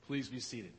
Please be seated.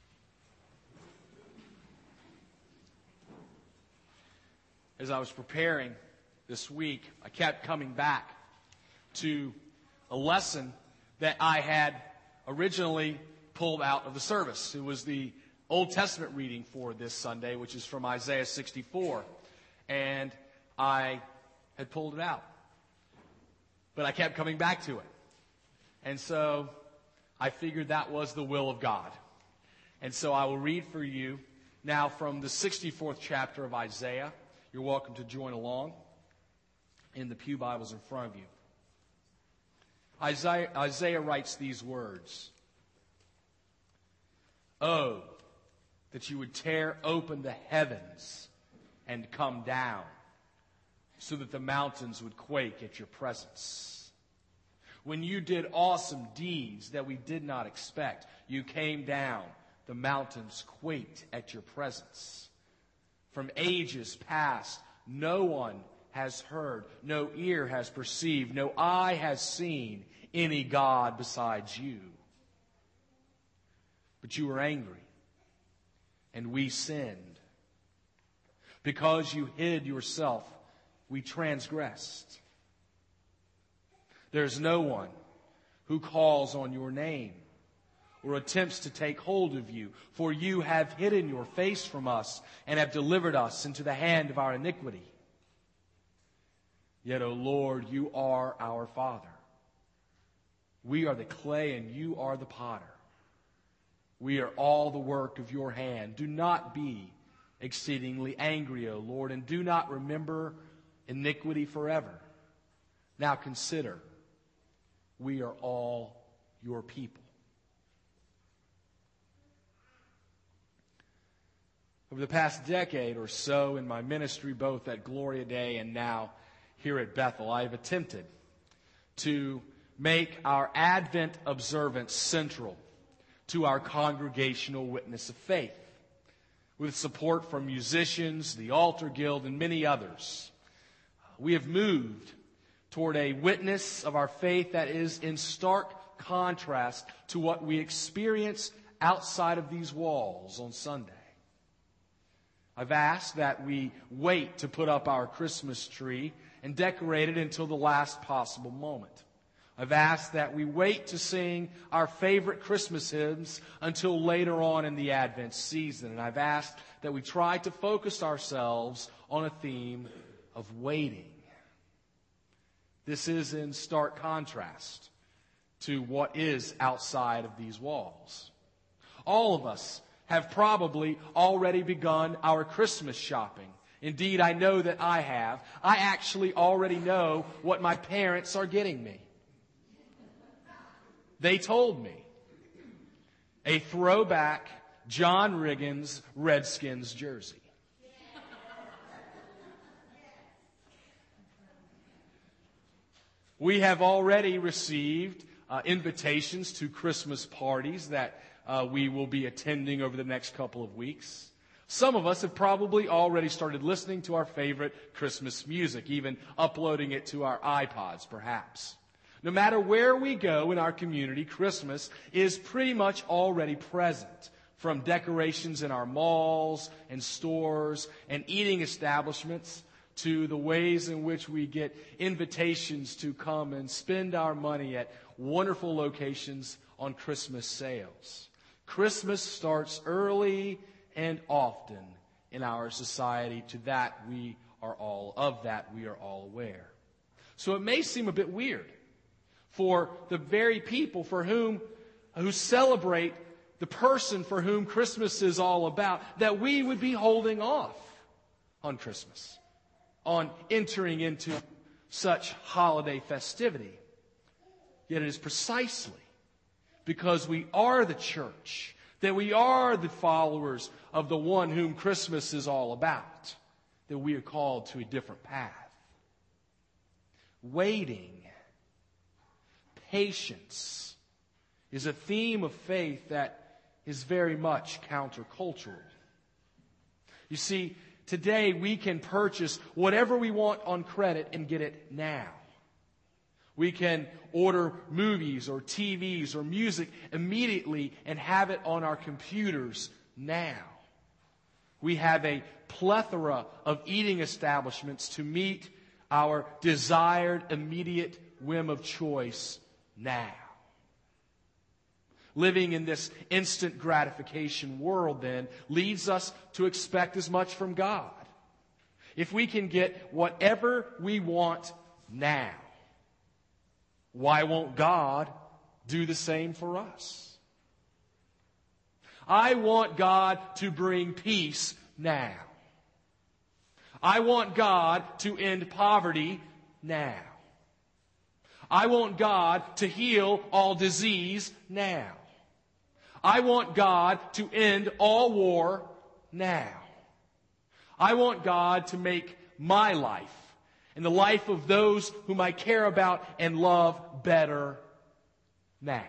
As I was preparing this week, I kept coming back to a lesson that I had originally pulled out of the service. It was the Old Testament reading for this Sunday, which is from Isaiah 64. And I had pulled it out. But I kept coming back to it. And so I figured that was the will of God. And so I will read for you now from the 64th chapter of Isaiah. You're welcome to join along in the pew Bibles in front of you. Isaiah writes these words. Oh, that you would tear open the heavens and come down, so that the mountains would quake at your presence. When you did awesome deeds that we did not expect, you came down, the mountains quaked at your presence. From ages past, no one has heard, no ear has perceived, no eye has seen any God besides you. But you were angry, and we sinned. Because you hid yourself, we transgressed. There's no one who calls on your name or attempts to take hold of you, for you have hidden your face from us and have delivered us into the hand of our iniquity. Yet, O Lord, you are our Father. We are the clay and you are the potter. We are all the work of your hand. Do not be exceedingly angry, O Lord, and do not remember iniquity forever. Now consider, we are all your people. Over the past decade or so in my ministry, both at Gloria Day and now here at Bethel, I have attempted to make our Advent observance central to our congregational witness of faith, with support from musicians, the Altar Guild, and many others. We have moved toward a witness of our faith that is in stark contrast to what we experience outside of these walls on Sunday. I've asked that we wait to put up our Christmas tree and decorate it until the last possible moment. I've asked that we wait to sing our favorite Christmas hymns until later on in the Advent season. And I've asked that we try to focus ourselves on a theme of waiting. This is in stark contrast to what is outside of these walls. All of us have probably already begun our Christmas shopping. Indeed, I know that I have. I actually already know what my parents are getting me. They told me a throwback John Riggins Redskins jersey. We have already received invitations to Christmas parties that we will be attending over the next couple of weeks. Some of us have probably already started listening to our favorite Christmas music, even uploading it to our iPods, perhaps. No matter where we go in our community, Christmas is pretty much already present, from decorations in our malls and stores and eating establishments to the ways in which we get invitations to come and spend our money at wonderful locations on Christmas sales. Christmas starts early and often in our society. To that we are all aware. So it may seem a bit weird for the very people who celebrate the person for whom Christmas is all about, that we would be holding off on Christmas, on entering into such holiday festivity. Yet it is precisely because we are the church, that we are the followers of the one whom Christmas is all about, that we are called to a different path. Waiting, patience, is a theme of faith that is very much countercultural. You see, today we can purchase whatever we want on credit and get it now. We can order movies or TVs or music immediately and have it on our computers now. We have a plethora of eating establishments to meet our desired immediate whim of choice now. Living in this instant gratification world, then, leads us to expect as much from God. If we can get whatever we want now, why won't God do the same for us? I want God to bring peace now. I want God to end poverty now. I want God to heal all disease now. I want God to end all war now. I want God to make my life and the life of those whom I care about and love better now.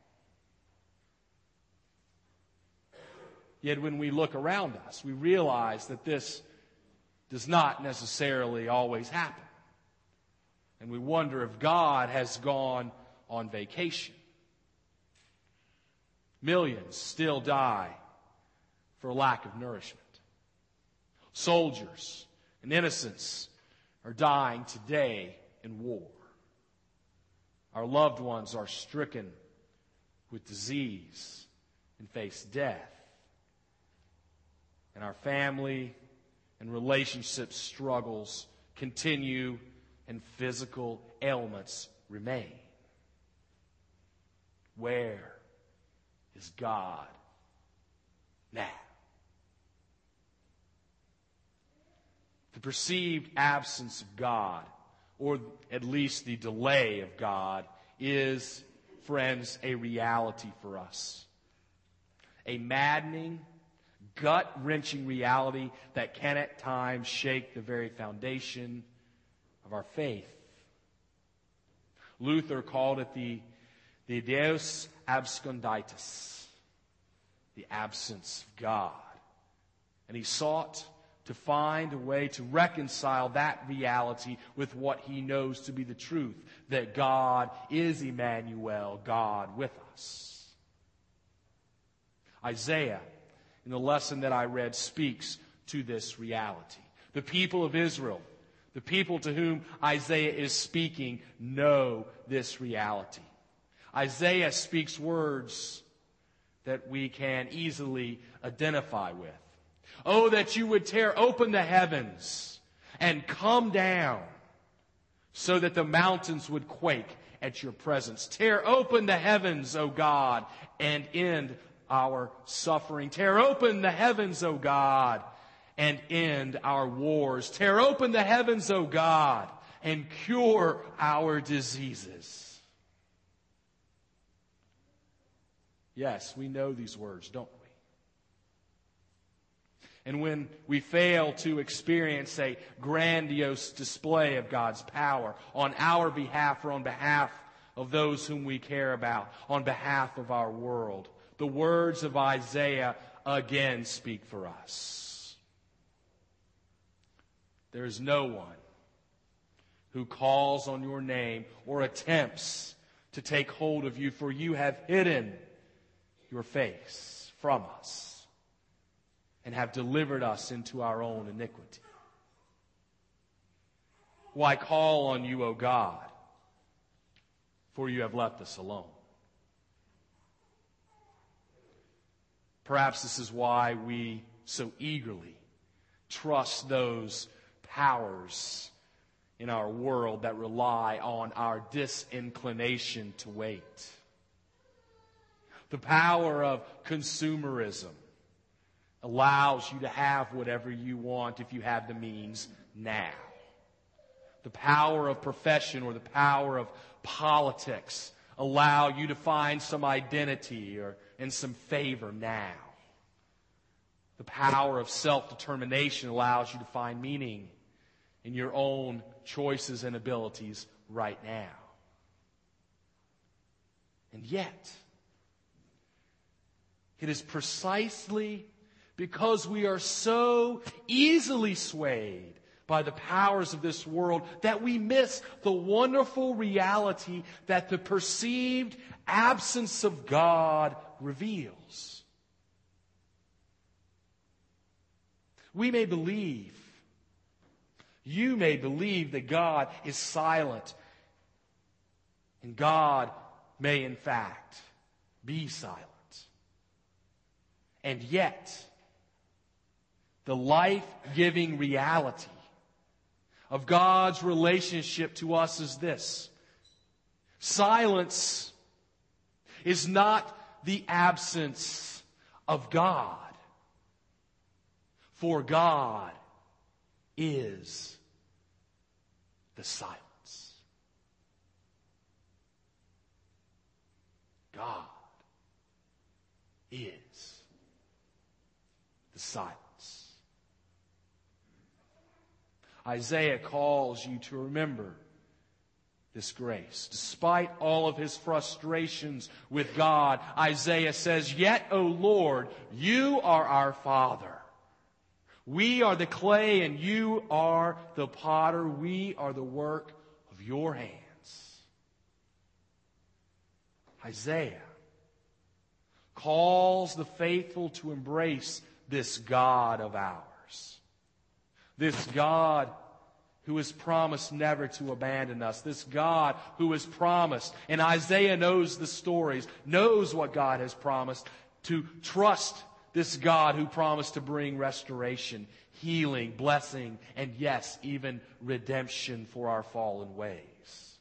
Yet when we look around us, we realize that this does not necessarily always happen. And we wonder if God has gone on vacation. Millions still die for lack of nourishment. Soldiers and innocents are dying today in war. Our loved ones are stricken with disease and face death. And our family and relationship struggles continue and physical ailments remain. Where is God now? The perceived absence of God, or at least the delay of God, is, friends, a reality for us. A maddening, gut-wrenching reality that can at times shake the very foundation of our faith. Luther called it the Deus absconditus, the absence of God. And he sought to find a way to reconcile that reality with what he knows to be the truth, that God is Emmanuel, God with us. Isaiah, in the lesson that I read, speaks to this reality. The people of Israel, the people to whom Isaiah is speaking, know this reality. Isaiah speaks words that we can easily identify with. Oh, that you would tear open the heavens and come down so that the mountains would quake at your presence. Tear open the heavens, O God, and end our suffering. Tear open the heavens, O God, and end our wars. Tear open the heavens, O God, and cure our diseases. Yes, we know these words, don't we? And when we fail to experience a grandiose display of God's power on our behalf or on behalf of those whom we care about, on behalf of our world, the words of Isaiah again speak for us. There is no one who calls on your name or attempts to take hold of you, for you have hidden your face from us and have delivered us into our own iniquity. Why call on you, O God, for you have left us alone. Perhaps this is why we so eagerly trust those powers in our world that rely on our disinclination to wait. The power of consumerism allows you to have whatever you want if you have the means now. The power of profession or the power of politics allow you to find some identity and some favor now. The power of self-determination allows you to find meaning in your own choices and abilities right now. And yet, it is precisely because we are so easily swayed by the powers of this world that we miss the wonderful reality that the perceived absence of God reveals. We may believe, you may believe that God is silent, and God may in fact be silent. And yet, the life-giving reality of God's relationship to us is this: silence is not the absence of God, for God is the silence. God is the silence. Isaiah calls you to remember this grace. Despite all of his frustrations with God, Isaiah says, "Yet, O Lord, you are our Father. We are the clay and you are the potter. We are the work of your hands." Isaiah calls the faithful to embrace this God of ours. This God who has promised never to abandon us. This God who has promised, and Isaiah knows the stories, knows what God has promised, to trust this God who promised to bring restoration, healing, blessing, and yes, even redemption for our fallen ways.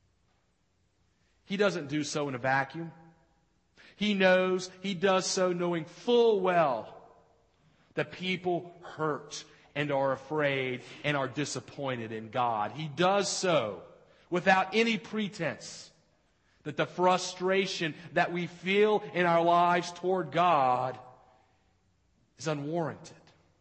He doesn't do so in a vacuum. He knows, he does so knowing full well that people hurt and are afraid and are disappointed in God. He does so without any pretense that the frustration that we feel in our lives toward God is unwarranted.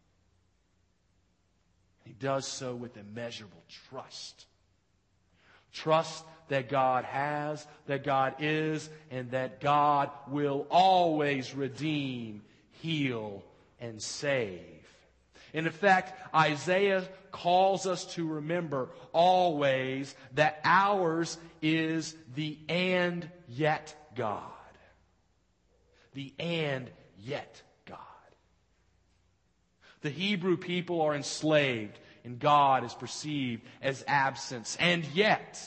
He does so with immeasurable trust. Trust that God has, that God is, and that God will always redeem, heal, and save. And in fact, Isaiah calls us to remember always that ours is the and yet God. The and yet God. The Hebrew people are enslaved, and God is perceived as absence. And yet,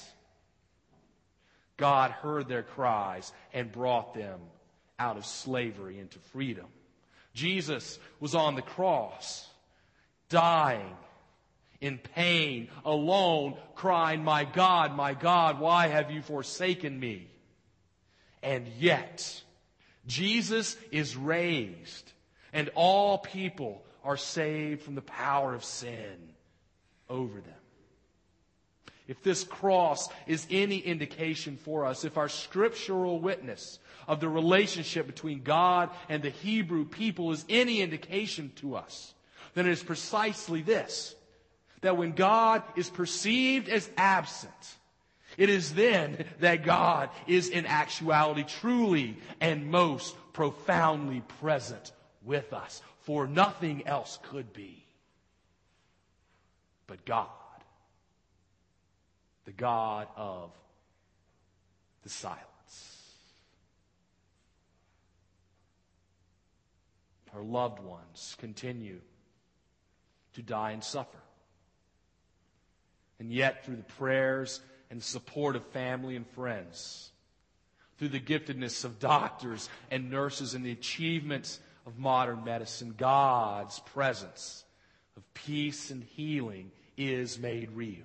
God heard their cries and brought them out of slavery into freedom. Jesus was on the cross, dying in pain, alone, crying, my God, why have you forsaken me?" And yet, Jesus is raised, and all people are saved from the power of sin over them. If this cross is any indication for us, if our scriptural witness of the relationship between God and the Hebrew people is any indication to us, then it is precisely this: that when God is perceived as absent, it is then that God is in actuality truly and most profoundly present with us. For nothing else could be but God, the God of the silence. Our loved ones continue to die and suffer. And yet, through the prayers and support of family and friends, through the giftedness of doctors and nurses and the achievements of modern medicine, God's presence of peace and healing is made real.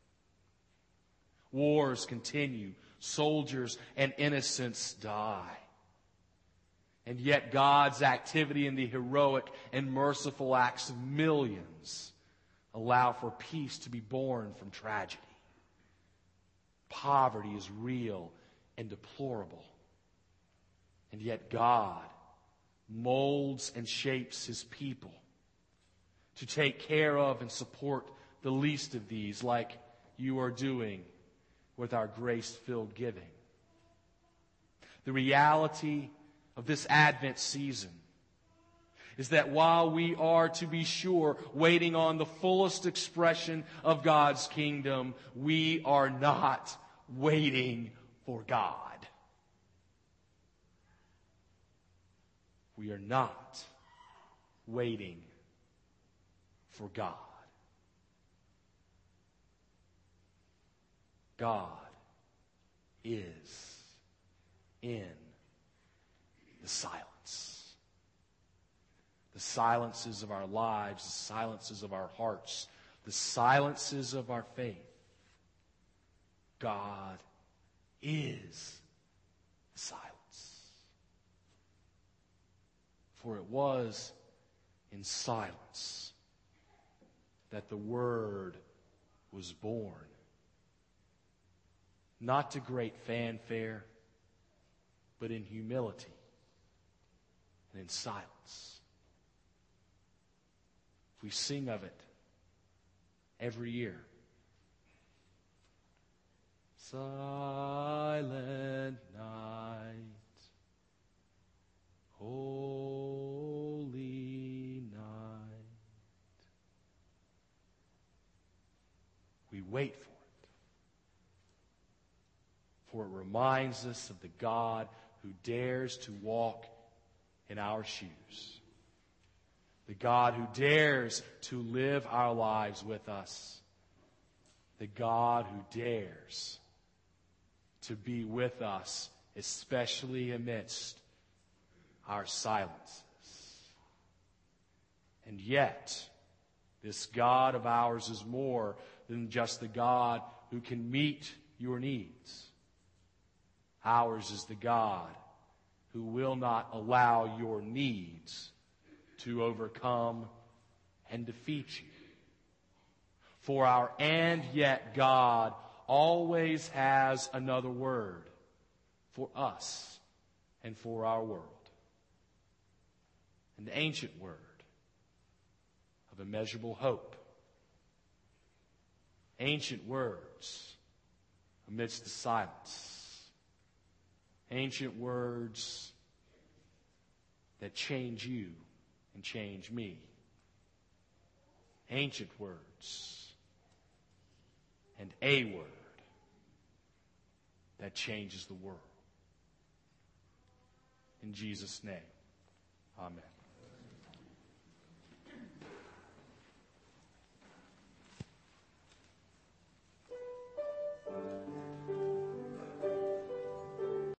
Wars continue. Soldiers and innocents die. And yet God's activity in the heroic and merciful acts of millions allow for peace to be born from tragedy. Poverty is real and deplorable. And yet God molds and shapes His people to take care of and support the least of these, like you are doing with our grace-filled giving. The reality of this Advent season is that while we are, to be sure, waiting on the fullest expression of God's kingdom, we are not waiting for God. We are not waiting for God. God is in the silence. The silences of our lives, the silences of our hearts, the silences of our faith. God is silence. For it was in silence that the Word was born. Not to great fanfare, but in humility and in silence. We sing of it every year. Silent night, holy night. We wait for it. For it reminds us of the God who dares to walk in our shoes. The God who dares to live our lives with us. The God who dares to be with us, especially amidst our silences. And yet, this God of ours is more than just the God who can meet your needs. Ours is the God who will not allow your needs to overcome and defeat you. For our and yet God always has another word for us and for our world. An ancient word of immeasurable hope. Ancient words amidst the silence. Ancient words that change you and change me. Ancient words and a word that changes the world. In Jesus' name.